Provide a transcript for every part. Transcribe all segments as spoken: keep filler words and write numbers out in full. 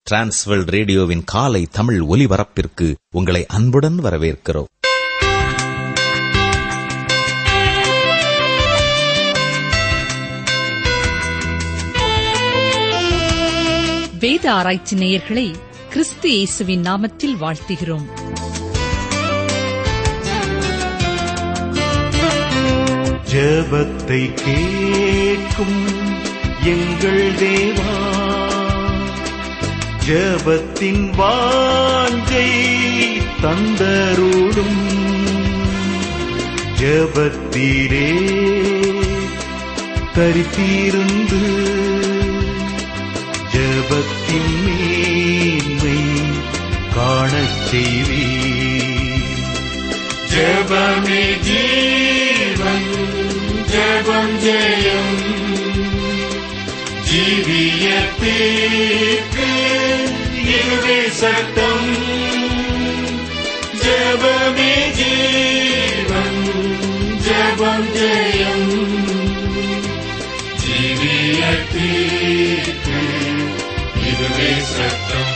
Transworld ரேடியோவின் காலை தமிழ் ஒலிபரப்பிற்கு உங்களை அன்புடன் வரவேற்கிறோம். வேத ஆராய்ச்சி நேயர்களை கிறிஸ்து இயேசுவின் நாமத்தில் வாழ்த்துகிறோம். ஜெபத்தை கேட்கும் எங்கள் தேவா, ஜெபத்தின் வாஞ்சை தந்தருளும். ஜெபத்திலே தரித்திருந்து ஜெபத்தின் மேன்மை காணச் செய்வீர். ஜெபமே ஜீவன், ஜெபம் ஜெயம், ஜீவியத்திற்கு இதுவே சட்டம். ஜெபமே ஜீவன், ஜெபம் ஜெயம், ஜீவியத்திற்கு இதுவே சட்டம்.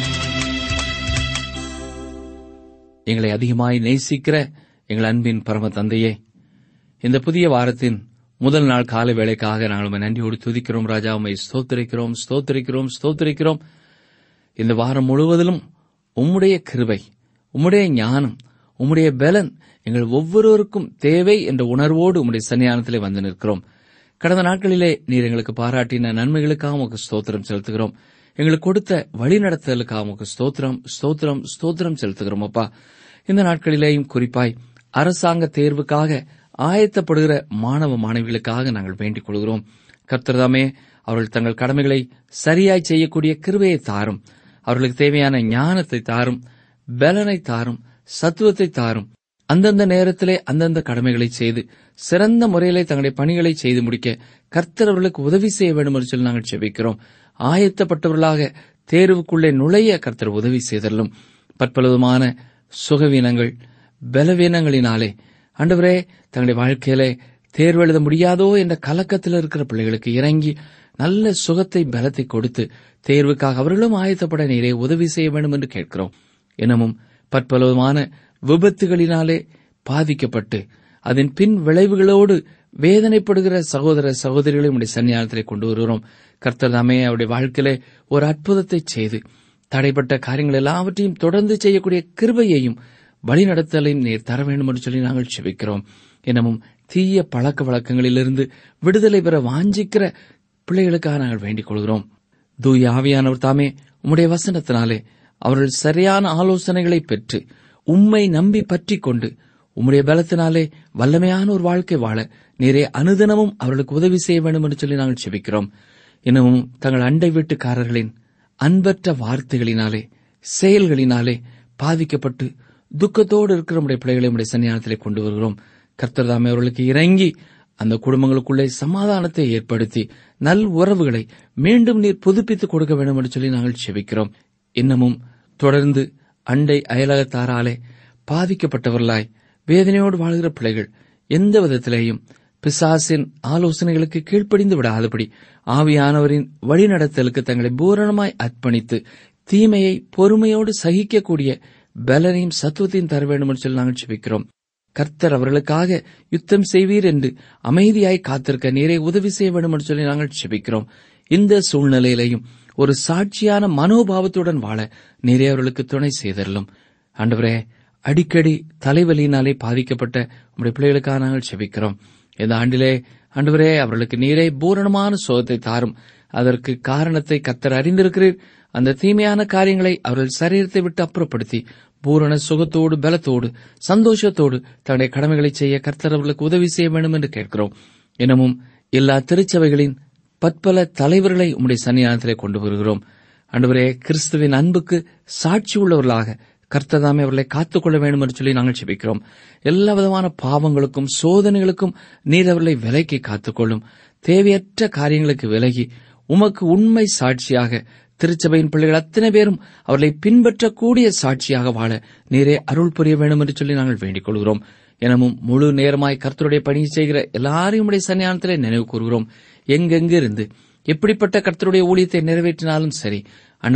எங்களை அதிகமாய் நேசிக்கிற எங்கள் அன்பின் பரம தந்தையே, இந்த புதிய வாரத்தின் முதல் நாள் காலை வேளைக்காக நாங்கள் உம்மை நன்றியோடு துதிக்கிறோம். ராஜா, உம்மை ஸ்தோத்திரிக்கிறோம், ஸ்தோத்திரிக்கிறோம், ஸ்தோத்திரிக்கிறோம். இந்த வாரம் முழுவதிலும் உம்முடைய கிருபை, உம்முடைய ஞானம், உம்முடைய பலன் எங்கள் ஒவ்வொருவருக்கும் தேவை என்ற உணர்வோடு உம்முடைய சன்னிதானத்திலே வந்து நிற்கிறோம். கடந்த நாட்களிலே நீர் எங்களுக்கு பாராட்டின நன்மைகளுக்காக உமக்கு ஸ்தோத்திரம் செலுத்துகிறோம். எங்களுக்கு கொடுத்த வழிநடத்தலுக்காக உமக்கு ஸ்தோத்திரம், ஸ்தோத்திரம், ஸ்தோத்திரம் செலுத்துகிறோம். அப்பா, இந்த நாட்களிலேயும் குறிப்பாய் அரசாங்க தேர்வுக்காக ஆயத்தப்படுகிற மாணவ மாணவிகளுக்காக நாங்கள் வேண்டிக் கொள்கிறோம். கர்த்தர்தாமே அவர்கள் தங்கள் கடமைகளை சரியாய் செய்யக்கூடிய கிருபையை தாரும். அவர்களுக்கு தேவையான ஞானத்தை தாரும், பலனை தாரும், சத்துவத்தை தாரும். அந்தந்த நேரத்திலே அந்தந்த கடமைகளை செய்து சிறந்த முறையிலே தங்களுடைய பணிகளை செய்து முடிக்க கர்த்தர் அவர்களுக்கு உதவி செய்ய வேண்டும் என்று சொல்லி நாங்கள் செபிக்கிறோம். ஆயத்தப்பட்டவர்களாக தேர்வுக்குள்ளே நுழைய கர்த்தர் உதவி செய்தலும். பற்பலவிதமான சுகவீனங்கள், பலவீனங்களினாலே ஆண்டவரே தங்களுடைய வாழ்க்கையிலே தேர்வு எழுத முடியாதோ என்ற கலக்கத்தில் இருக்கிற பிள்ளைகளுக்கு இறங்கி நல்ல சுகத்தை, பலத்தை கொடுத்து தேர்வுக்காக அவர்களும் ஆயத்தப்பட நீரே உதவி செய்ய வேண்டும் என்று கேட்கிறோம். இன்னமும் பற்பலவிதமான விபத்துகளினாலே பாதிக்கப்பட்டு அதன் பின் விளைவுகளோடு வேதனைப்படுகிற சகோதர சகோதரிகளை உடைய சன்னிதானத்திலே கொண்டு வருகிறோம். கர்த்தர் தாமே அவருடைய வாழ்க்கையிலே ஒரு அற்புதத்தை செய்து தடைப்பட்ட காரியங்கள் எல்லாவற்றையும் தொடர்ந்து செய்யக்கூடிய கிருபையையும் வழிநடத்தலையும் நீர் தர வேண்டும் என்று சொல்லி நாங்கள் செபிக்கிறோம். இன்னமும் தீய பழக்க வழக்கங்களிலிருந்து விடுதலை பெற வாஞ்சிக்கிற பிள்ளைகளுக்காக நாங்கள் வேண்டிக் கொள்கிறோம். தூய ஆவியானவர் தாமே உம்முடைய வசனத்தினாலே அவர்கள் சரியான ஆலோசனைகளை பெற்று உம்மை நம்பி பற்றிக் கொண்டு உம்முடைய பலத்தினாலே வல்லமையான ஒரு வாழ்க்கை வாழ நீரே அனுதினமும் அவர்களுக்கு உதவி செய்ய வேண்டும் என்று சொல்லி நாங்கள் செபிக்கிறோம். இன்னமும் தங்கள் அண்டை வீட்டுக்காரர்களின் அன்பற்ற வார்த்தைகளினாலே, செயல்களினாலே பாதிக்கப்பட்டு துக்கத்தோடு இருக்கிற நம்முடைய பிள்ளைகளை நம்முடைய சன்னிதானத்திலே கொண்டு வருகிறோம். கர்த்தர் தாமே அவர்களுக்கு இறங்கி அந்த குடும்பங்களுக்குள்ளே சமாதானத்தை ஏற்படுத்தி நல் உறவுகளை மீண்டும் நீர் புதுப்பித்துக் கொடுக்க வேண்டும் என்று சொல்லி நாங்கள் செபிக்கிறோம். இன்னமும் தொடர்ந்து அண்டை அயலகத்தாராலே பாதிக்கப்பட்டவர்களாய் வேதனையோடு வாழ்கிற பிள்ளைகள் எந்த விதத்திலேயும் பிசாசின் ஆலோசனைகளுக்கு கீழ்ப்படிந்து விடாதபடி ஆவியானவரின் வழிநடத்தலுக்கு தங்களை பூரணமாய் அர்ப்பணித்து தீமையை பொறுமையோடு சகிக்கக்கூடிய பலனையும் சத்துவத்தையும் தர வேண்டும் என்று சொல்லி நாங்கள் செபிக்கிறோம். கர்த்தர் அவர்களுக்காக யுத்தம் செய்வீர் என்று அமைதியாய் காத்திருக்க நீரை உதவி செய்ய வேண்டும் என்று சொல்லி நாங்கள் செபிக்கிறோம். இந்த சூழ்நிலையிலையும் ஒரு சாட்சியான மனோபாவத்துடன் வாழ நீரே அவர்களுக்கு துணை செய்தரலும். ஆண்டவரே, அடிக்கடி தலைவலியினாலே பாதிக்கப்பட்ட உங்களுடைய பிள்ளைகளுக்காக நாங்கள் செபிக்கிறோம். இந்த ஆண்டிலே ஆண்டவரே அவர்களுக்கு நீரே பூரணமான சுகத்தை தாரும். அதற்கு காரணத்தை கர்த்தர் அறிந்திருக்கிறீர். அந்த தீமையான காரியங்களை அவர்கள் சரீரத்தை விட்டு அப்புறப்படுத்தி பூரண சுகத்தோடு, பலத்தோடு, சந்தோஷத்தோடு தன்னுடைய கடமைகளை செய்ய கர்த்தர் அவர்களுக்கு உதவி செய்ய வேண்டும் என்று கேட்கிறோம். இன்னமும் எல்லா திருச்சபைகளின் பற்பல தலைவர்களை உம்முடைய சன்னிதானத்திலே கொண்டு வருகிறோம். ஆண்டவரே, கிறிஸ்துவின் அன்புக்கு சாட்சி உள்ளவர்களாக கர்த்ததாமே அவர்களை காத்துக்கொள்ள வேண்டும் என்று சொல்லி நாங்கள் செபிக்கிறோம். எல்லா விதமான பாவங்களுக்கும் சோதனைகளுக்கும் நீர் அவர்களை விலக்கி காத்துக்கொள்ளும். தேவையற்ற காரியங்களுக்கு விலகி உமக்கு உண்மை சாட்சியாக திருச்சபையின் பிள்ளைகள் அத்தனை பேரும் அவர்களை பின்பற்றக்கூடிய சாட்சியாக வாழ நீரே அருள் புரிய வேண்டும் என்று சொல்லி நாங்கள் வேண்டிக் கொள்கிறோம். எனவும் முழு நேரமாய் கர்த்தருடைய பணி செய்கிற எல்லாரையும் உடைய சன்னிதானத்திலே நினைவு கூறுகிறோம். எங்கெங்கிருந்து எப்படிப்பட்ட கர்த்தருடைய ஊழியத்தை நிறைவேற்றினாலும் சரி, ஆண்டவரே,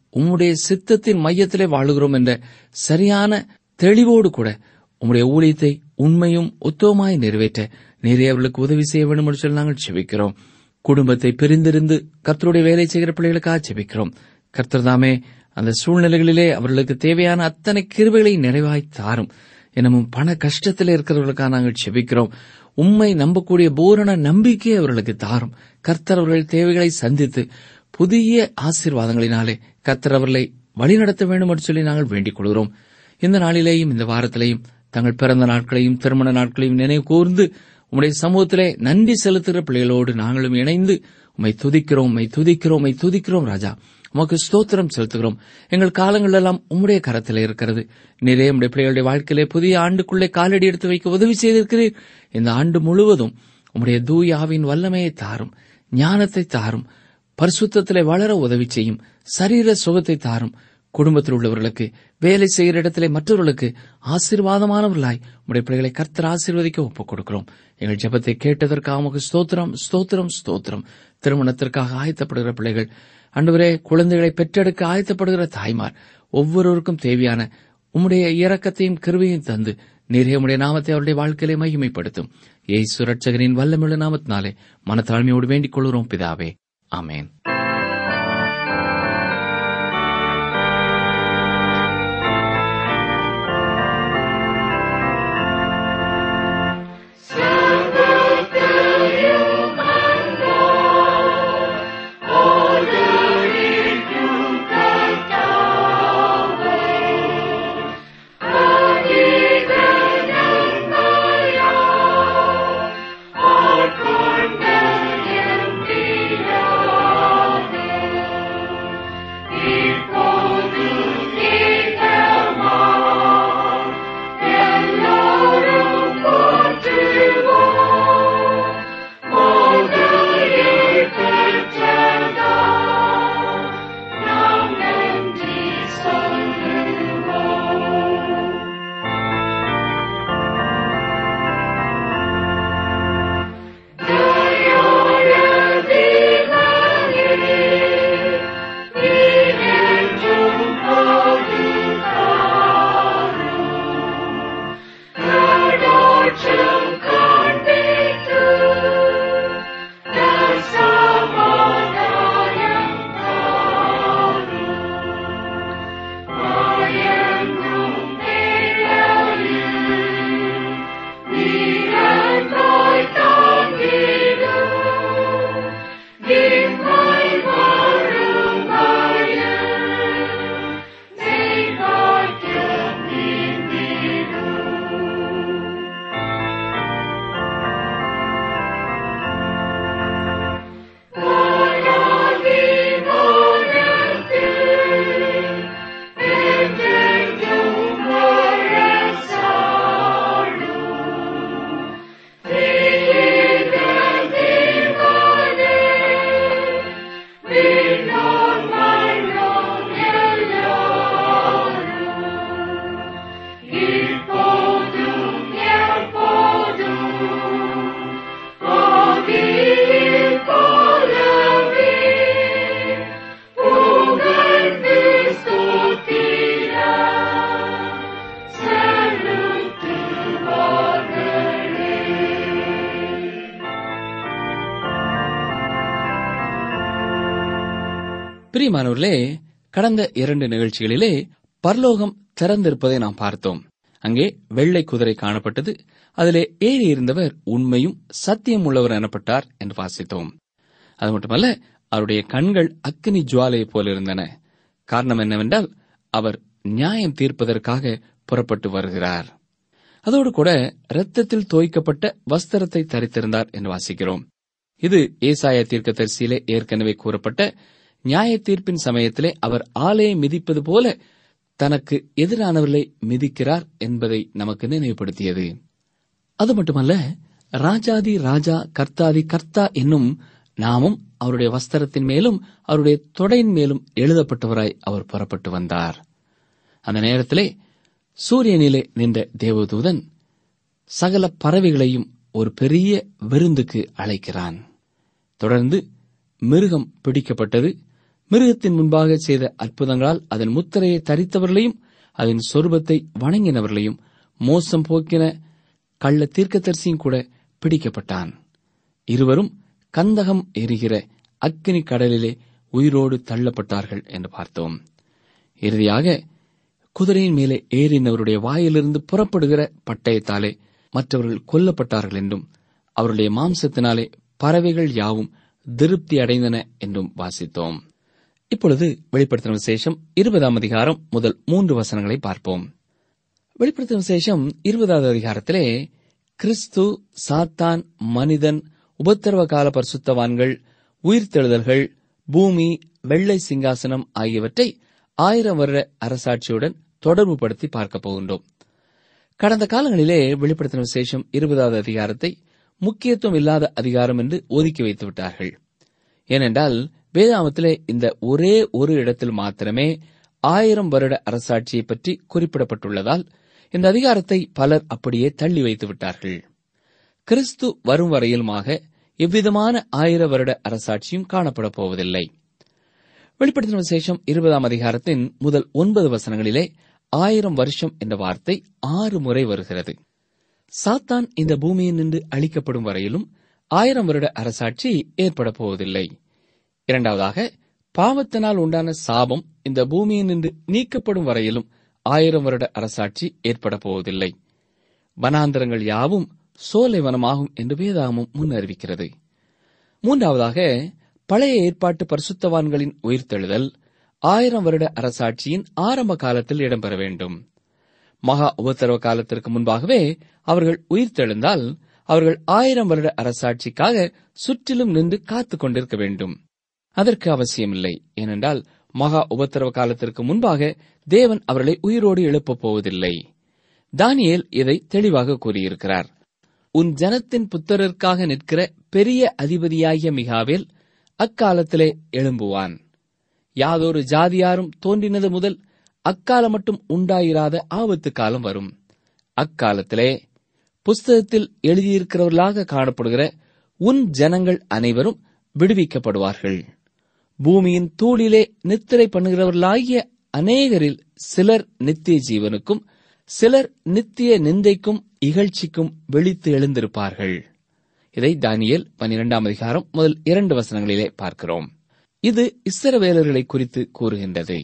உம்முடைய சித்தத்தின் மையத்திலே வாழுகிறோம் என்ற சரியான தெளிவோடு கூட உம்முடைய ஊழியத்தை உண்மையும் உத்தமமாய் நிறைவேற்ற நீரே அவர்களுக்கு உதவி செய்ய வேண்டும் என்று சொல்லி நாங்கள் ஜெபிக்கிறோம். குடும்பத்தை பிரிந்திருந்து கர்த்தருடைய வேலை செய்கிற பிள்ளைகளுக்காக ஜெபிக்கிறோம். கர்த்தர்தாமே அந்த சூழ்நிலைகளிலே அவர்களுக்கு தேவையான அத்தனை கிருபைகளை நிறைவாய் தாரும். என்னமும் பண கஷ்டத்தில் இருக்கிறவர்களுக்காக நாங்கள் ஜெபிக்கிறோம். உம்மை நம்பக்கூடிய பூரண நம்பிக்கையை அவர்களுக்கு தாரும். கர்த்தர் அவர்கள் தேவைகளை சந்தித்து புதிய ஆசீர்வாதங்களினாலே கர்த்தர் அவர்களை வழிநடத்த வேண்டும் என்று சொல்லி நாங்கள் வேண்டிக் கொள்கிறோம். இந்த நாளிலேயும் இந்த வாரத்திலேயும் தங்கள் பிறந்த நாட்களையும் திருமண நாட்களையும் நினைவு கூர்ந்து உம்முடைய சமூகத்திலே நன்றி செலுத்துகிற பிள்ளைகளோடு நாங்களும் இணைந்து உம்மை துதிக்கிறோம், உம்மை துதிக்கிறோம், உம்மை துதிக்கிறோம். ராஜா, உமக்கு ஸ்தோத்திரம் செலுத்துகிறோம். எங்கள் காலங்கள் எல்லாம் உம்முடைய கரத்திலே இருக்கிறது. நிறைய உம்முடைய பிள்ளைகளுடைய வாழ்க்கையிலே புதிய ஆண்டுக்குள்ளே காலடி எடுத்து வைக்க உதவி செய்திருக்கிறீர். இந்த ஆண்டு முழுவதும் உம்முடைய தூய ஆவியின் வல்லமையை தாரும், ஞானத்தை தாரும், பரிசுத்தத்திலே வளர உதவி செய்யும், சரீர சுகத்தை தாரும். குடும்பத்தில் உள்ளவர்களுக்கு, வேலை செய்கிற இடத்திலே மற்றவர்களுக்கு ஆசீர்வாதமானவர்களாய் உம்முடைய பிள்ளைகளை கர்த்தர் ஆசீர்வதிக்க ஒப்புக் கொடுக்கிறோம். எங்கள் ஜெபத்தை கேட்டதற்காக உமக்கு ஸ்தோத்திரம், ஸ்தோத்திரம், ஸ்தோத்திரம். திருமணத்திற்காக ஆயத்தப்படுகிற பிள்ளைகள், ஆண்டவரே, குழந்தைகளை பெற்றெடுக்க ஆயத்தப்படுகிற தாய்மார், ஒவ்வொருவருக்கும் தேவையான உம்முடைய இரக்கத்தையும் கிருபையும் தந்து நீரே உம்முடைய நாமத்தை அவருடைய வாழ்க்கையிலே மகிமைப்படுத்தும். இயேசு இரட்சகரின் வல்லமையுள்ள நாமத்தினாலே மனத்தாழ்மையோடு வேண்டிக் கொள்கிறோம் பிதாவே, ஆமென். பிரியமானவர்களே, கடந்த இரண்டு நிகழ்ச்சிகளிலே பரலோகம் திறந்திருப்பதை நாம் பார்த்தோம். அங்கே வெள்ளை குதிரை காணப்பட்டது. அதிலே ஏறி இருந்தவர் உண்மையும் சத்தியம் உள்ளவர் எனப்பட்டார் என்று வாசித்தோம். அது மட்டுமல்ல, அவருடைய கண்கள் அக்கினி ஜுவாலையை போல இருந்தன. காரணம் என்னவென்றால், அவர் நியாயம் தீர்ப்பதற்காக புறப்பட்டு வருகிறார். அதோடு கூட இரத்தத்தில் தோய்க்கப்பட்ட வஸ்திரத்தை தரித்திருந்தார் என்று வாசிக்கிறோம். இது ஏசாயா தீர்க்கதரிசியிலே ஏற்கனவே கூறப்பட்ட நியாய தீர்ப்பின் சமயத்திலே அவர் ஆலையை மிதிப்பது போல தனக்கு எதிரானவர்களை மிதிக்கிறார் என்பதை நமக்கு நினைவுபடுத்தியது. அது மட்டுமல்ல, ராஜாதி ராஜா, கர்த்தாதி கர்த்தா என்னும் நாமும் அவருடைய வஸ்திரத்தின் மேலும் அவருடைய தொடையின் மேலும் எழுதப்பட்டவராய் அவர் புறப்பட்டு வந்தார். அந்த நேரத்திலே சூரியனிலே நின்ற தேவதூதன் சகல பறவைகளையும் ஒரு பெரிய விருந்துக்கு அழைக்கிறான். தொடர்ந்து மிருகம் பிடிக்கப்பட்டது. மிருகத்தின் முன்பாக செய்த அற்புதங்களால் அதன் முத்திரையை தரித்தவர்களையும் அதன் சொரூபத்தை வணங்கினவர்களையும் மோசம் போக்கின கள்ள தீர்க்கதரிசியும் கூட பிடிக்கப்பட்டான். இருவரும் கந்தகம் எரிகிற அக்கினி கடலிலே உயிரோடு தள்ளப்பட்டார்கள் என்று பார்த்தோம். இறுதியாக குதிரையின் மேலே ஏறினவருடைய வாயிலிருந்து புறப்படுகிற பட்டயத்தாலே மற்றவர்கள் கொல்லப்பட்டார்கள் என்றும் அவருடைய மாம்சத்தினாலே பறவைகள் யாவும் திருப்தி அடைந்தன என்றும் வாசித்தோம். இப்பொழுது வெளிப்படுத்தின விசேஷம் இருபதாம் அதிகாரம் முதல் மூன்று வசனங்களை பார்ப்போம். வெளிப்படுத்தின விசேஷம் இருபதாவது அதிகாரத்திலே கிறிஸ்து, சாத்தான், மனிதன், உபத்திரவ கால பரிசுத்தவான்கள், உயிர்த்தெழுதல்கள், பூமி, வெள்ளை சிங்காசனம் ஆகியவற்றை ஆயிரம் வருட அரசாட்சியுடன் தொடர்புபடுத்தி பார்க்கப் போகின்றோம். கடந்த காலங்களிலே வெளிப்படுத்தின விசேஷம் இருபதாவது அதிகாரத்தை முக்கியத்துவம் இல்லாத அதிகாரம் என்று ஒதுக்கி வைத்து விட்டார்கள். ஏனென்றால் வேதாமத்திலே இந்த ஒரே ஒரு இடத்தில் மாத்திரமே ஆயிரம் வருட அரசாட்சியை பற்றி குறிப்பிடப்பட்டுள்ளதால் இந்த அதிகாரத்தை பலர் அப்படியே தள்ளி வைத்து விட்டார்கள். கிறிஸ்து வரும் வரையிலுமாக எவ்விதமான ஆயிர வருட அரசாட்சியும் காணப்பட போவதில்லை. வெளிப்படுத்தின விசேஷம் இருபதாம் அதிகாரத்தின் முதல் ஒன்பது வசனங்களிலே ஆயிரம் வருஷம் என்ற வார்த்தை ஆறு முறை வருகிறது. சாத்தான் இந்த பூமியில் நின்று அழிக்கப்படும் வரையிலும் ஆயிரம் வருட அரசாட்சி ஏற்பட போவதில்லை. இரண்டாவதாக, பாவத்தினால் உண்டான சாபம் இந்த பூமியில் நின்று நீக்கப்படும் வரையிலும் ஆயிரம் வருட அரசாட்சி ஏற்பட போவதில்லை. வனாந்தரங்கள் யாவும் சோலைவனமாகும் என்று வேதாகமம் முன் அறிவிக்கிறது. மூன்றாவதாக, பழைய ஏற்பாட்டு பரிசுத்தவான்களின் உயிர்த்தெழுதல் ஆயிரம் வருட அரசாட்சியின் ஆரம்ப காலத்தில் இடம்பெற வேண்டும். மகா உபத்திரவ காலத்திற்கு முன்பாகவே அவர்கள் உயிர்த்தெழுந்தால் அவர்கள் ஆயிரம் வருட அரசாட்சிக்காக சுற்றிலும் நின்று காத்துக் கொண்டிருக்க வேண்டும். அதற்கு அவசியமில்லை. ஏனென்றால் மகா உபத்திரவ காலத்திற்கு முன்பாக தேவன் அவர்களை உயிரோடு எழுப்பப் போவதில்லை. தானியேல் இதை தெளிவாக கூறியிருக்கிறார். உன் ஜனத்தின் புத்திரருக்காக நிற்கிற பெரிய அதிபதியாகிய மிகாவேல் அக்காலத்திலே எழும்புவான். யாதொரு ஜாதியாரும் தோன்றினது முதல் அக்காலம் மட்டும் உண்டாயிராத ஆபத்து காலம் வரும். அக்காலத்திலே புஸ்தகத்தில் எழுதியிருக்கிறவர்களாக காணப்படுகிற உன் ஜனங்கள் அனைவரும் விடுவிக்கப்படுவார்கள். பூமியின் தூளிலே நித்திரை பண்ணுகிறவர்களாகிய அநேகரில் சிலர் நித்திய ஜீவனுக்கும் சிலர் நித்திய நிந்தைக்கும் இகழ்ச்சிக்கும் விழித்து எழுந்திருப்பார்கள். இதை தானியேல் பன்னிரண்டாம் அதிகாரம் முதல் இரண்டு வசனங்களிலே பார்க்கிறோம். இது இஸ்ரவேலர்களை குறித்து கூறுகின்றது.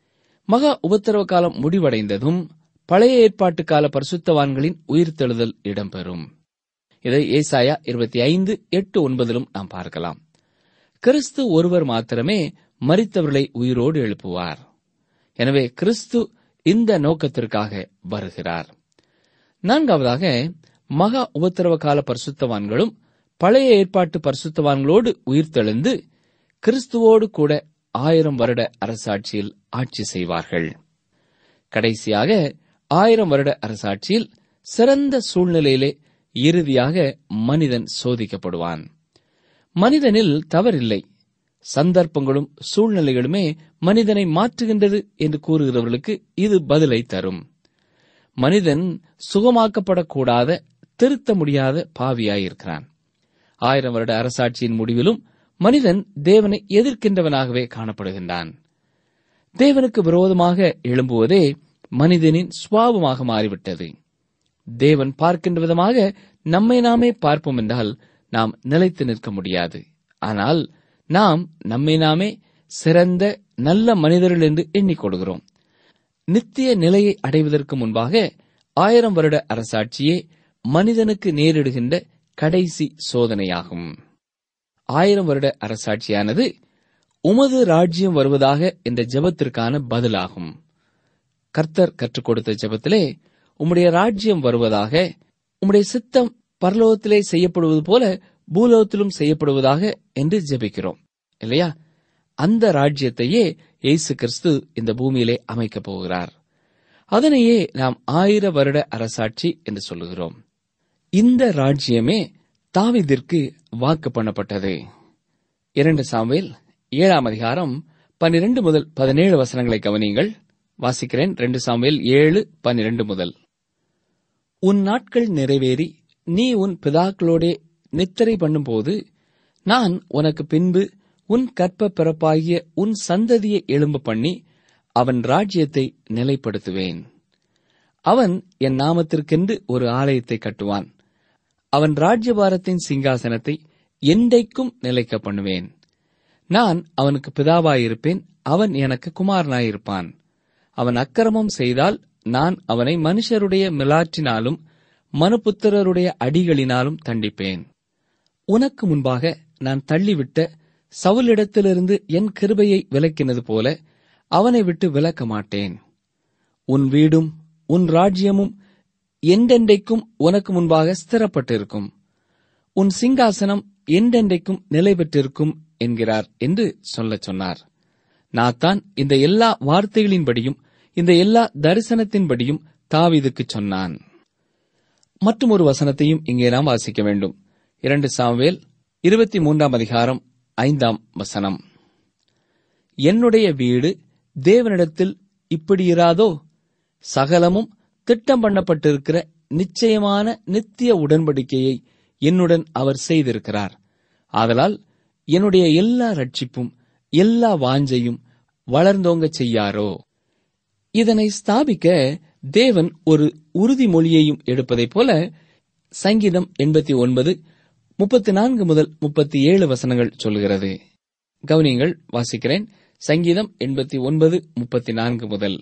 மகா உபத்திரவ காலம் முடிவடைந்ததும் பழைய ஏற்பாட்டு கால பரிசுத்தவான்களின் உயிர்த்தெழுதல் இடம்பெறும். இதை ஏசாயா இருபத்தி ஐந்து எட்டு ஒன்பதிலும் நாம் பார்க்கலாம். கிறிஸ்து ஒருவர் மாத்திரமே மரித்தவர்களை உயிரோடு எழுப்புவார். எனவே கிறிஸ்து இந்த நோக்கத்திற்காக வருகிறார். நான்காவதாக, மகா உபத்திரவ கால பரிசுத்தவான்களும் பழைய ஏற்பாட்டு பரிசுத்தவான்களோடு உயிர்த்தெழுந்து கிறிஸ்துவோடு கூட ஆயிரம் வருட அரசாட்சியில் ஆட்சி செய்வார்கள். கடைசியாக ஆயிரம் வருட அரசாட்சியில் சிறந்த சூழ்நிலையிலே இறுதியாக மனிதன் சோதிக்கப்படுவான். மனிதனில் தவறில்லை. சந்தர்ப்பங்களும் சூழ்நிலைகளுமே மனிதனை மாற்றுகின்றது என்று கூறுகிறவர்களுக்கு இது பதிலை தரும். மனிதன் சுகமாக்கப்படக்கூடாத, திருத்த முடியாத பாவியாயிருக்கிறான். ஆயிரம் வருட அரசாட்சியின் முடிவிலும் மனிதன் தேவனை எதிர்க்கின்றவனாகவே காணப்படுகின்றான். தேவனுக்கு விரோதமாக எழும்புவதே மனிதனின் சுபாவமாக மாறிவிட்டது. தேவன் பார்க்கின்ற விதமாக நம்மை நாமே பார்ப்போம் என்றால் நாம் நிலைத்து நிற்க முடியாது. ஆனால் நாம் நம்மை நாமே சிறந்த நல்ல மனிதர்கள் என்று எண்ணிக்கொள்கிறோம். நித்திய நிலையை அடைவதற்கு முன்பாக ஆயிரம் வருட அரசாட்சியே மனிதனுக்கு நேரிடுகின்ற கடைசி சோதனையாகும். ஆயிரம் வருட அரசாட்சியானது உமது ராஜ்யம் வருவதாக என்ற ஜெபத்திற்கான பதிலாகும். கர்த்தர் கற்றுக் கொடுத்த ஜெபத்திலே உம்முடைய ராஜ்யம் வருவதாக, உம்முடைய சித்தம் பரலோகத்திலே செய்யப்படுவது போல பூலோகத்திலும் செய்யப்படுவதாக என்று ஜெபிக்கிறோம் இல்லையா? அந்த ராஜ்யத்தையே இயேசு கிறிஸ்து இந்த பூமியிலே அமைக்கப் போகிறார். அதனையே நாம் ஆயிர வருட அரசாட்சி என்று சொல்லுகிறோம். இந்த ராஜ்யமே தாவீதிற்கு வாக்கு பண்ணப்பட்டது. இரண்டு சாமுவேல் ஏழாம் அதிகாரம் பன்னிரண்டு முதல் பதினேழு வசனங்களை கவனியுங்கள். வாசிக்கிறேன். இரண்டு சாமுவேல் ஏழு பன்னிரண்டு முதல். உன் நாட்கள் நிறைவேறி நீ உன் பிதாக்களோடே நித்திரை பண்ணும்போது நான் உனக்கு பின்பு உன் கற்ப பிறப்பாகிய உன் சந்ததியை எழும்ப பண்ணி அவன் ராஜ்யத்தை நிலைப்படுத்துவேன். அவன் என் நாமத்திற்கென்று ஒரு ஆலயத்தை கட்டுவான். அவன் ராஜ்யபாரத்தின் சிங்காசனத்தை என்றைக்கும் நிலைக்க பண்ணுவேன். நான் அவனுக்கு பிதாவாயிருப்பேன், அவன் எனக்கு குமாரனாயிருப்பான். அவன் அக்கிரமம் செய்தால் நான் அவனை மனுஷருடைய மிலாற்றினாலும் மனுபுத்திரருடைய அடிகளினாலும் தண்டிப்பேன். உனக்கு முன்பாக நான் தள்ளிவிட்ட சவுலிடத்திலிருந்து என் கிருபையை விலக்கினது போல அவனை விட்டு விலக்க மாட்டேன். உன் வீடும் உன் ராஜ்யமும் என்றென்றைக்கும் உனக்கு முன்பாக ஸ்திரப்பட்டிருக்கும். உன் சிங்காசனம் என்றென்றைக்கும் நிலை பெற்றிருக்கும் என்கிறார் என்று சொல்லச் சொன்னார். நாத்தான் இந்த எல்லா வார்த்தைகளின்படியும் இந்த எல்லா தரிசனத்தின்படியும் தாவீதுக்கு சொன்னான். மற்றும் ஒரு வசனத்தையும் இங்கே நாம் வாசிக்க வேண்டும். இரண்டு சாமுவேல் இருபத்தி மூன்றாம் அதிகாரம் ஐந்தாம் வசனம். என்னுடைய வீடு தேவனிடத்தில் இப்படியிராதோ, சகலமும் திட்டம் பண்ணப்பட்டிருக்கிற நிச்சயமான நித்திய உடன்படிக்கையை என்னுடன் அவர் செய்திருக்கிறார். ஆதலால் என்னுடைய எல்லா ரட்சிப்பும் எல்லா வாஞ்சையும் வளர்ந்தோங்க செய்யாரோ. இதனை ஸ்தாபிக்க தேவன் ஒரு உறுதிமொழியையும் எடுப்பதைப் போல சங்கீதம் எண்பத்தி ஒன்பது முப்பத்தி நான்கு முதல் முப்பத்தி ஏழு வசனங்கள் சொல்கிறது. கவனியங்கள், வாசிக்கிறேன். சங்கீதம் எண்பத்தி ஒன்பது முப்பத்தி நான்கு முதல்.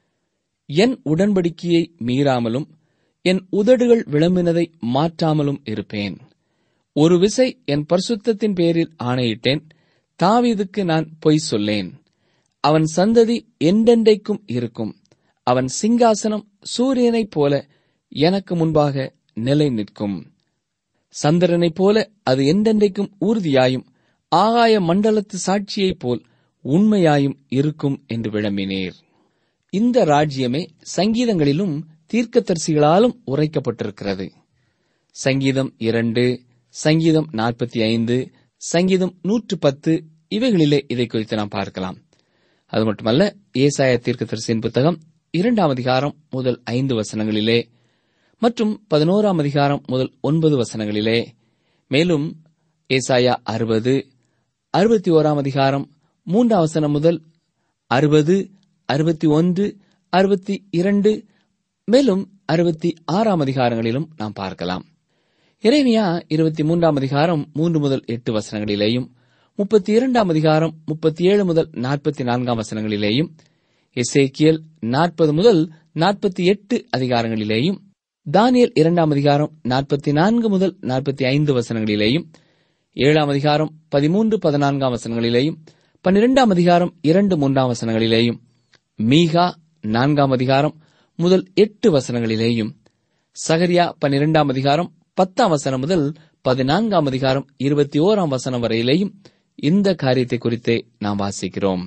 என் உடன்படிக்கையை மீறாமலும் என் உதடுகள் விளம்பினதை மாற்றாமலும் இருப்பேன். ஒரு விசை என் பரிசுத்தத்தின் பேரில் ஆணையிட்டேன், தாவீதுக்கு நான் பொய் சொல்லேன். அவன் சந்ததி என்றென்றைக்கும் இருக்கும். அவன் சிங்காசனம் சூரியனைப் போல எனக்கு முன்பாக நிலை நிற்கும். சந்திரனைப் போல அது என்றென்றைக்கும் ஊர்தியாயும் ஆகாய மண்டலத்து சாட்சியைப் போல் உண்மையாயும் இருக்கும் என்று விளம்பினீர். இந்த ராஜ்யமே சங்கீதங்களிலும் தீர்க்கதரிசிகளாலும் உரைக்கப்பட்டிருக்கிறது. சங்கீதம் இரண்டு, சங்கீதம் நாற்பத்தி ஐந்து, சங்கீதம் நூற்று பத்து இவைகளிலே இதை குறித்து நாம் பார்க்கலாம். அது மட்டுமல்ல, ஏசாயா தீர்க்கதரிசியின் புத்தகம் இரண்டாம் அதிகாரம் முதல் ஐந்து வசனங்களிலே மற்றும் பதினோராம் அதிகாரம் முதல் ஒன்பது வசனங்களிலே, மேலும் ஏசாயா அறுபது, அறுபத்தி ஓராம் அதிகாரம் மூன்றாம் வசனம் முதல் அறுபது, அறுபத்தி ஒன்று, அறுபத்தி இரண்டு, மேலும் அறுபத்தி ஆறாம் அதிகாரங்களிலும் நாம் பார்க்கலாம். எரேமியா இருபத்தி மூன்றாம் அதிகாரம் மூன்று முதல் எட்டு வசனங்களிலேயும், முப்பத்தி இரண்டாம் அதிகாரம் முப்பத்தி ஏழு முதல் நாற்பத்தி நான்காம் வசனங்களிலேயும், எசேக்கியேல் நாற்பது முதல் நாற்பத்தி எட்டு அதிகாரங்களிலேயும், தானியேல் இரண்டாம் அதிகாரம் நாற்பத்தி நான்கு முதல் நாற்பத்தி ஐந்து வசனங்களிலேயும், ஏழாம் அதிகாரம் பதிமூன்று பதினான்காம் வசனங்களிலேயும், பன்னிரெண்டாம் அதிகாரம் இரண்டு மூன்றாம் வசனங்களிலேயும், மீகா நான்காம் அதிகாரம் முதல் எட்டு வசனங்களிலேயும், சகரியா பன்னிரெண்டாம் அதிகாரம் பத்தாம் வசனம் முதல் பதினான்காம் அதிகாரம் இருபத்தி ஓராம் வசனம் வரையிலேயும் இந்த காரியத்தை குறித்தே நாம் வாசிக்கிறோம்.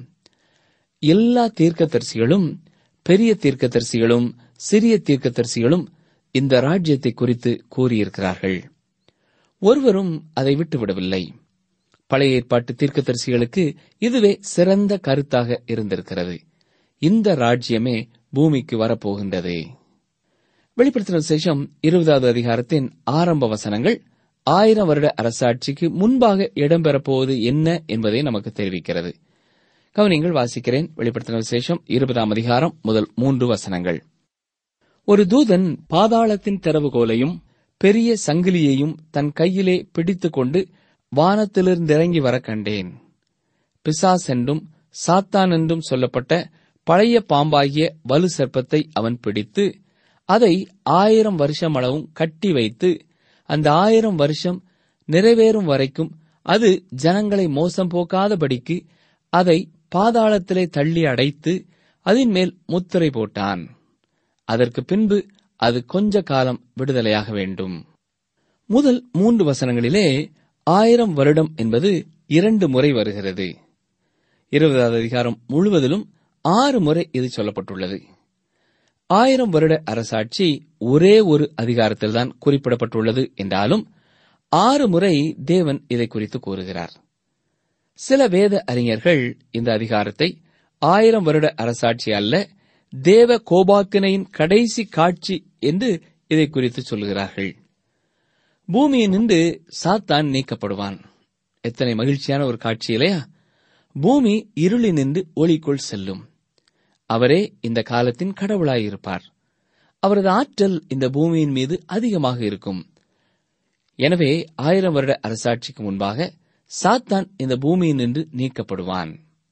எல்லா தீர்க்கதரிசிகளும், பெரிய தீர்க்கதரிசிகளும் சிறிய தீர்க்கதரிசிகளும் இந்த ராஜ்யத்தை குறித்து கூறியிருக்கிறார்கள். ஒருவரும் அதை விட்டுவிடவில்லை. பழைய ஏற்பாட்டு தீர்க்கதரிசிகளுக்கு இதுவே சிறந்த கருத்தாக இருந்திருக்கிறது. இந்த ராஜ்யமே பூமிக்கு வரப்போகின்றது. வெளிப்படுத்தின விசேஷம் இருபதாவது அதிகாரத்தின் ஆரம்ப வசனங்கள் ஆயிரம் வருட அரசாட்சிக்கு முன்பாக இடம்பெறப்போவது என்ன என்பதை நமக்கு தெரிவிக்கிறது. கவனியங்கள், வாசிக்கிறேன். வெளிப்படுத்தின விசேஷம் இருபதாம் அதிகாரம் முதல் மூன்று வசனங்கள். ஒரு தூதன் பாதாளத்தின் திறவுகோலையும் பெரிய சங்கிலியையும் தன் கையிலே பிடித்துக் கொண்டு வானத்திலிருந்திறங்கி வர கண்டேன். பிசாஸ் என்றும் சாத்தான் என்றும் சொல்லப்பட்ட பழைய பாம்பாகிய வலு சர்ப்பத்தை அவன் பிடித்து அதை ஆயிரம் வருஷம் அளவும் கட்டி வைத்து, அந்த ஆயிரம் வருஷம் நிறைவேறும் வரைக்கும் அது ஜனங்களை மோசம் போக்காதபடிக்கு அதை பாதாளத்திலே தள்ளி அடைத்து அதன் மேல் முத்திரை போட்டான். அதற்கு பின்பு அது கொஞ்ச காலம் விடுதலையாக வேண்டும். முதல் மூன்று வசனங்களிலே ஆயிரம் வருடம் என்பது இரண்டு முறை வருகிறது. இருபதாவது அதிகாரம் முழுவதிலும் ஆறு முறை இது சொல்லப்பட்டுள்ளது. ஆயிரம் வருட அரசாட்சி ஒரே ஒரு அதிகாரத்தில்தான் குறிப்பிடப்பட்டுள்ளது என்றாலும் ஆறு முறை தேவன் இதை குறித்து கூறுகிறார். சில வேத அறிஞர்கள் இந்த அதிகாரத்தை ஆயிரம் வருட அரசாட்சி அல்ல, தேவ கோபாக்கினையின் கடைசி காட்சி என்று இதை குறித்து சொல்கிறார்கள். பூமியினின்று சாத்தான் நீக்கப்படுவான். எத்தனை மகிழ்ச்சியான ஒரு காட்சி இல்லையா? பூமி இருளினின்று ஒளிக்குள் செல்லும். அவரே இந்த காலத்தின் கடவுளாயிருப்பார். அவரது ஆற்றல் இந்த பூமியின் மீது அதிகமாக இருக்கும். எனவே ஆயிரம் வருட அரசாட்சிக்கு முன்பாக சாத்தான் இந்த பூமியில் நின்று நீக்கப்படுவான்.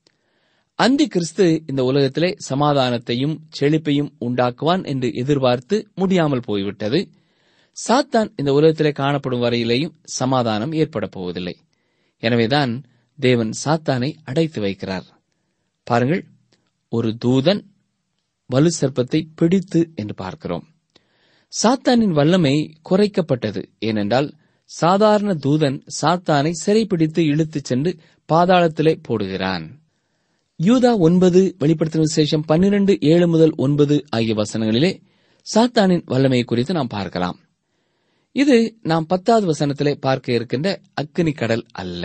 அந்தி கிறிஸ்து இந்த உலகத்திலே சமாதானத்தையும் செழிப்பையும் உண்டாக்குவான் என்று எதிர்பார்த்து முடியாமல் போய்விட்டது. சாத்தான் இந்த உலகத்திலே காணப்படும் வரையிலேயும் சமாதானம் ஏற்பட போவதில்லை. எனவேதான் தேவன் சாத்தானை அடைத்து வைக்கிறார். பாருங்கள், ஒரு தூதன் வலு சர்ப்பத்தை பிடித்து என்று பார்க்கிறோம். சாத்தானின் வல்லமை குறைக்கப்பட்டது. ஏனென்றால் சாதாரண தூதன் சாத்தானை சிறைப்பிடித்து இழுத்துச் சென்று பாதாளத்திலே போடுகிறான். யூதா ஒன்பது, வெளிப்படுத்தின விசேஷம் பன்னிரண்டு ஏழு முதல் ஒன்பது ஆகிய வசனங்களிலே சாத்தானின் வல்லமை குறித்து நாம் பார்க்கலாம். இது நாம் பத்தாவது வசனத்திலே பார்க்க இருக்கின்ற அக்கினி கடல் அல்ல.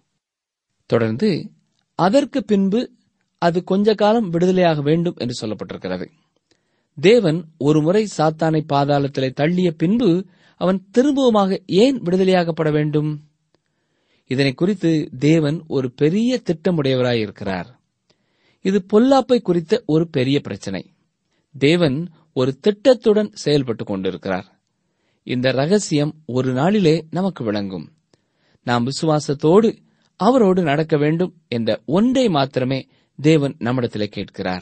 தொடர்ந்து அதற்கு பின்பு அது கொஞ்ச காலம் விடுதலையாக வேண்டும் என்று சொல்லப்பட்டிருக்கிறது. தேவன் ஒரு முறை சாத்தானை பாதாளத்திலே தள்ளிய பின்பு அவன் திரும்பவுமாக ஏன் விடுதலையாகப்பட வேண்டும்? இதனை குறித்து தேவன் ஒரு பெரிய திட்டமுடையவராயிருக்கிறார். இது பொல்லாப்பை குறித்த ஒரு பெரிய பிரச்சனை. தேவன் ஒரு திட்டத்துடன் செயல்பட்டுக் கொண்டிருக்கிறார். இந்த ரகசியம் ஒரு நாளிலே நமக்கு விளங்கும். நாம் விசுவாசத்தோடு அவரோடு நடக்க வேண்டும் என்ற ஒன்றை மாத்திரமே தேவன் நம்மிடத்திலே கேட்கிறார்.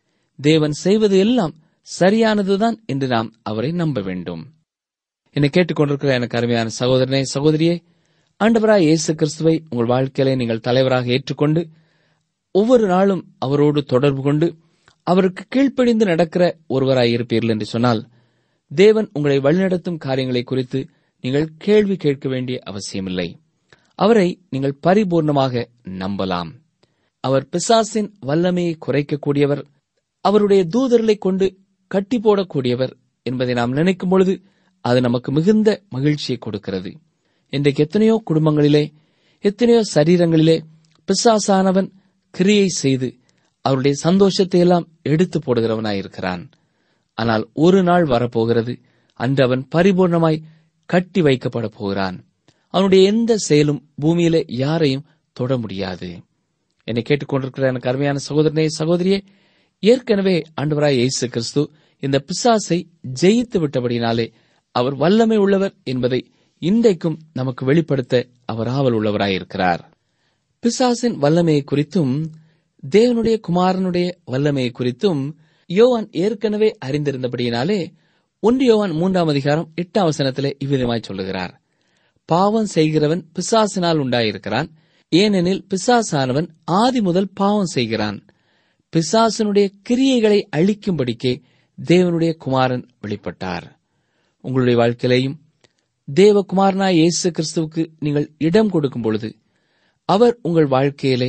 தேவன் செய்வது எல்லாம் சரியானதுதான் என்று நாம் அவரை நம்ப வேண்டும். என்னை கேட்டுக்கொண்டிருக்கிற எனக்கு அருமையான சகோதரனே, சகோதரியே, ஆண்டவராய் இயேசு கிறிஸ்துவை உங்கள் வாழ்க்கையிலே நீங்கள் தலைவராக ஏற்றுக்கொண்டு ஒவ்வொரு நாளும் அவரோடு தொடர்பு கொண்டு அவருக்கு கீழ்ப்படிந்து நடக்கிற ஒருவராய் இருப்பீர்கள் என்று சொன்னால், தேவன் உங்களை வழிநடத்தும் காரியங்களை குறித்து நீங்கள் கேள்வி கேட்க வேண்டிய அவசியமில்லை. அவரை நீங்கள் பரிபூர்ணமாக நம்பலாம். அவர் பிசாசின் வல்லமையை குறைக்கக்கூடியவர், அவருடைய தூதர்களை கொண்டு கட்டி போடக்கூடியவர் என்பதை நாம் நினைக்கும் பொழுது அது நமக்கு மிகுந்த மகிழ்ச்சியை கொடுக்கிறது. இன்றைக்கு எத்தனையோ குடும்பங்களிலே, எத்தனையோ சரீரங்களிலே பிசாசானவன் கிரியை செய்து அவருடைய சந்தோஷத்தை எல்லாம் எடுத்து போடுகிறவனாயிருக்கிறான். ஆனால் ஒரு நாள் வரப்போகிறது, அன்று அவன் பரிபூர்ணமாய் கட்டி வைக்கப்பட போகிறான். அவனுடைய எந்த செயலும் பூமியிலே யாரையும் தொட முடியாது. என்னை கேட்டுக்கொண்டிருக்கிற எனக்கு அருமையான சகோதரனே, சகோதரியே, ஏற்கனவே ஆண்டவராய் இயேசு கிறிஸ்து இந்த பிசாசை ஜெயித்து விட்டபடினாலே அவர் வல்லமை உள்ளவர் என்பதை இன்றைக்கும் நமக்கு வெளிப்படுத்த அவர் ஆவல் உள்ளவராயிருக்கிறார். பிசாசின் வல்லமையை குறித்தும் தேவனுடைய குமாரனுடைய வல்லமையை குறித்தும் யோவான் ஏற்கனவே அறிந்திருந்தபடியினாலே ஒன்று யோவான் மூன்றாம் அதிகாரம் எட்டாம் வசனத்திலே இவ்விதமாய் சொல்லுகிறார், பாவம் செய்கிறவன் பிசாசினால் உண்டாயிருக்கிறான், ஏனெனில் பிசாசானவன் ஆதி முதல் பாவம் செய்கிறான். பிசாசனுடைய கிரியைகளை அழிக்கும்படிக்கே தேவனுடைய குமாரன் வெளிப்பட்டார். உங்களுடைய வாழ்க்கையிலேயும் தேவகுமாரனாய் இயேசு கிறிஸ்துவுக்கு நீங்கள் இடம் கொடுக்கும் பொழுது அவர் உங்கள் வாழ்க்கையிலே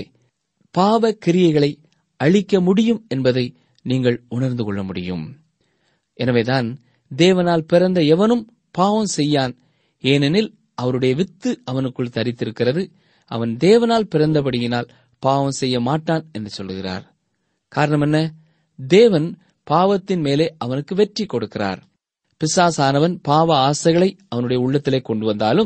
பாவ கிரியைகளை அழிக்க முடியும் என்பதை நீங்கள் உணர்ந்து கொள்ள முடியும். எனவேதான் தேவனால் பிறந்த எவனும் பாவம் செய்யான், ஏனெனில் அவருடைய வித்து அவனுக்குள் தரித்திருக்கிறது, அவன் தேவனால் பிறந்தபடியினால் பாவம் செய்ய மாட்டான் என்று சொல்லுகிறார். காரணம் என்ன? தேவன் பாவத்தின் மேலே அவனுக்கு வெற்றி கொடுக்கிறார். பிசாசானவன் பாவ ஆசைகளை அவனுடைய உள்ளத்திலே கொண்டு வந்தாலும்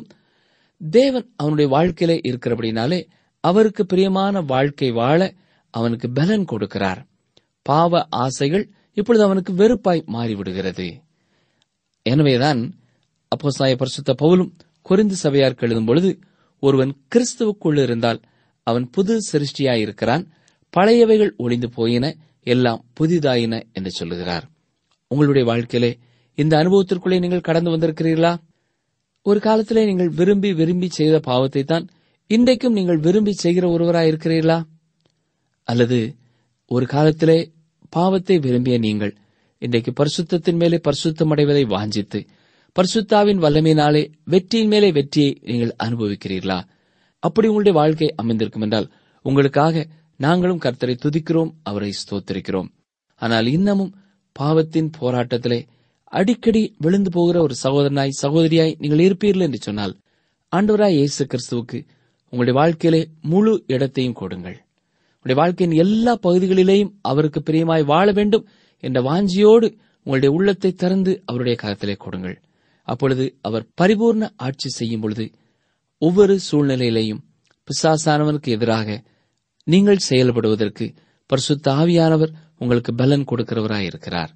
தேவன் அவனுடைய வாழ்க்கையிலே இருக்கிறபடினாலே அவருக்கு பிரியமான வாழ்க்கை வாழ அவனுக்கு பலன் கொடுக்கிறார். பாவ ஆசைகள் இப்பொழுது அவனுக்கு வெறுப்பாய் மாறிவிடுகிறது. எனவேதான் அப்போஸ்தலனாகிய பரிசுத்த பவுலும் கொரிந்து சபையாருக்கு எழுதும் பொழுது, ஒருவன் கிறிஸ்துவுக்குள் இருந்தால் அவன் புது சிருஷ்டியாயிருக்கிறான், பழையவைகள் ஒளிந்து போயின, எல்லாம் புதிதாயின என்று சொல்லுகிறார். உங்களுடைய வாழ்க்கையிலே இந்த அனுபவத்திற்குள்ளே நீங்கள் கடந்து வந்திருக்கிறீர்களா? ஒரு காலத்திலே நீங்கள் விரும்பி விரும்பி செய்த பாவத்தை தான் இன்றைக்கும் நீங்கள் விரும்பி செய்கிற ஒருவராயிருக்கிறீர்களா? அல்லது ஒரு காலத்திலே பாவத்தை விரும்பிய நீங்கள் இன்றைக்கு பரிசுத்தத்தின் மேலே பரிசுத்தம் அடைவதை வாஞ்சித்து பரிசுத்தாவின் வல்லமையினாலே வெற்றியின் மேலே வெற்றியை நீங்கள் அனுபவிக்கிறீர்களா? அப்படி உங்களுடைய வாழ்க்கை அமைந்திருக்கும் என்றால் உங்களுக்காக நாங்களும் கர்த்தரை துதிக்கிறோம், அவரை ஸ்தோத்திரிக்கிறோம். ஆனால் இன்னமும் பாவத்தின் போராட்டத்திலே அடிக்கடி விழுந்து போகிற ஒரு சகோதரனாய் சகோதரியாய் நீங்கள் இருப்பீர்கள் என்று சொன்னால், ஆண்டவராய் இயேசு கிறிஸ்துவுக்கு உங்களுடைய வாழ்க்கையிலே முழு இடத்தையும் கொடுங்கள். உங்களுடைய வாழ்க்கையின் எல்லா பகுதிகளிலேயும் அவருக்கு பிரியமாய் வாழ வேண்டும் என்ற வாஞ்சியோடு உங்களுடைய உள்ளத்தை திறந்து அவருடைய கரத்திலே கொடுங்கள். அப்பொழுது அவர் பரிபூர்ண ஆட்சி செய்யும் பொழுது ஒவ்வொரு சூழ்நிலையிலேயும் பிசாசானவனுக்கு எதிராக நீங்கள் செயல்படுவதற்கு பரிசுத்த ஆவியானவர் உங்களுக்கு பலன் கொடுக்கிறவராயிருக்கிறார்.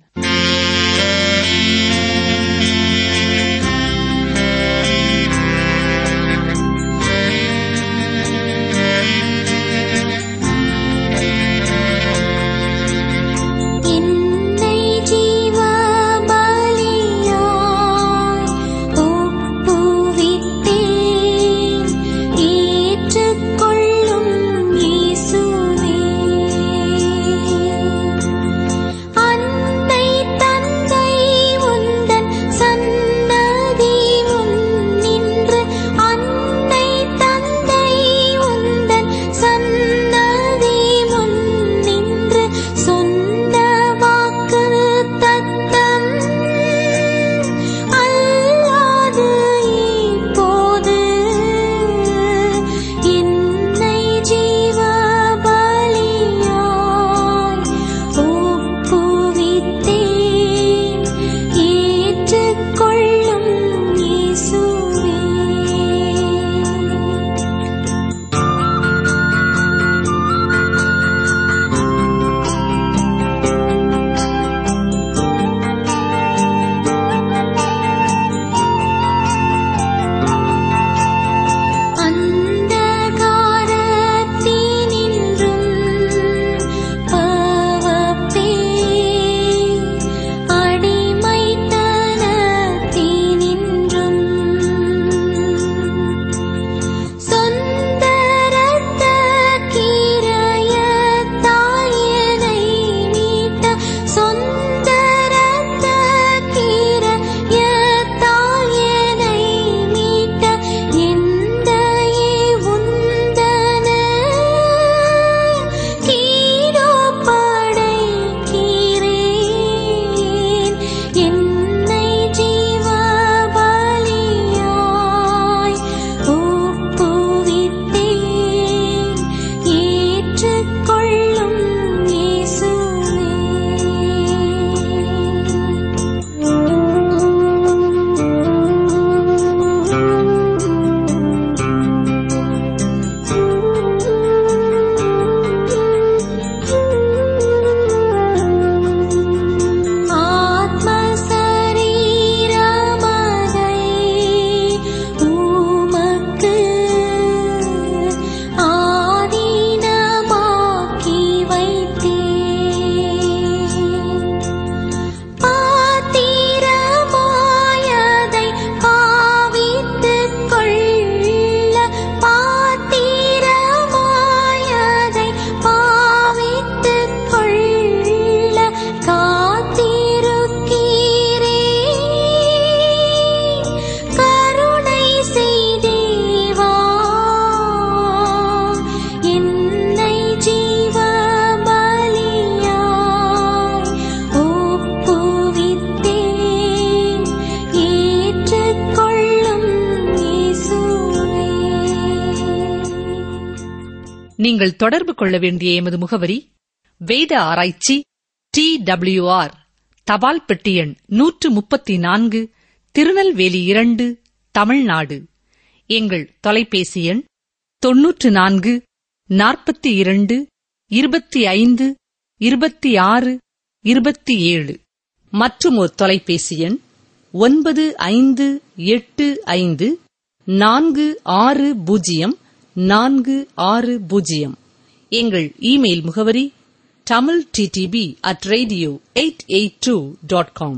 நீங்கள் தொடர்பு கொள்ள வேண்டிய எமது முகவரி வேத ஆராய்ச்சி டி டபிள்யூ ஆர் தபால் பெட்டி எண் நூற்று முப்பத்தி நான்கு திருநெல்வேலி இரண்டு தமிழ்நாடு. எங்கள் தொலைபேசி எண் தொன்னூற்று நான்கு நாற்பத்தி இரண்டு இருபத்தி ஐந்து இருபத்தி ஆறு இருபத்தி ஏழு மற்றும் ஒரு தொலைபேசி எண் ஒன்பது ஐந்து எட்டு ஐந்து நான்கு ஆறு பூஜ்ஜியம் நான்கு ஆறு பூஜ்ஜியம். எங்கள் இமெயில் முகவரி Tamil DTP at radio eight eight two dot com.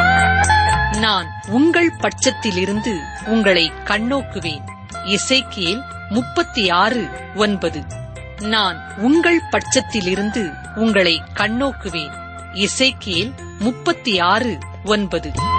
நான் உங்கள் பட்சத்திலிருந்து உங்களை கண்ணோக்குவேன். எசேக்கியேல் முப்பத்தி ஆறு ஒன்பது. நான் உங்கள் பட்சத்திலிருந்து உங்களை கண்ணோக்குவேன். எசேக்கியேல் முப்பத்தி ஆறு ஒன்பது.